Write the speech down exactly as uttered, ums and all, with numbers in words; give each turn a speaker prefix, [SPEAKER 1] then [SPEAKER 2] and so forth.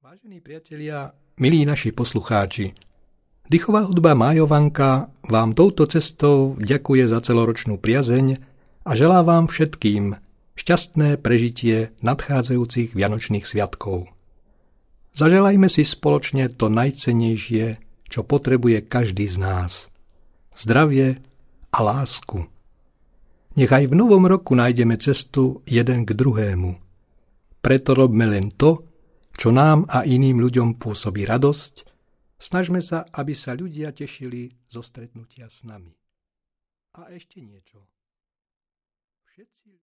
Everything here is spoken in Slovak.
[SPEAKER 1] Vážení priatelia, milí naši poslucháči, Dychová hudba Májovanka vám touto cestou ďakuje za celoročnú priazeň a želá vám všetkým šťastné prežitie nadchádzajúcich vianočných sviatkov. Zaželajme si spoločne to najcennejšie, čo potrebuje každý z nás. Zdravie a lásku. Nech aj v novom roku nájdeme cestu jeden k druhému. Preto robme len to, čo nám a iným ľuďom pôsobí radosť. Snažme sa, aby sa ľudia tešili zo stretnutia s nami. A ešte niečo. Všetci